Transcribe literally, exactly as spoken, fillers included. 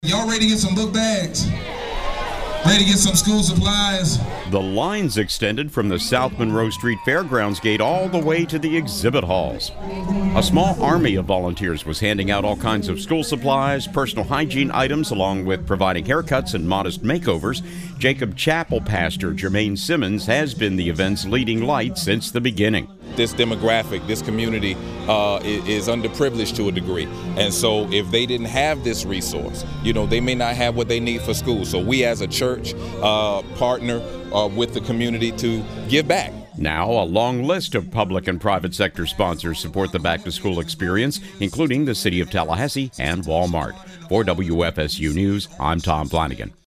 Y'all ready to get some book bags? Ready to get some school supplies? The lines extended from the South Monroe Street Fairgrounds gate all the way to the exhibit halls. A small army of volunteers was handing out all kinds of school supplies, personal hygiene items, along with providing haircuts and modest makeovers. Jacob Chapel pastor Jermaine Simmons has been the event's leading light since the beginning. This demographic, this community uh, is underprivileged to a degree. And so if they didn't have this resource, you know, they may not have what they need for school. So we as a church uh, partner uh, with the community to give back. Now, a long list of public and private sector sponsors support the back-to-school experience, including the City of Tallahassee and Walmart. For W F S U News, I'm Tom Flanagan.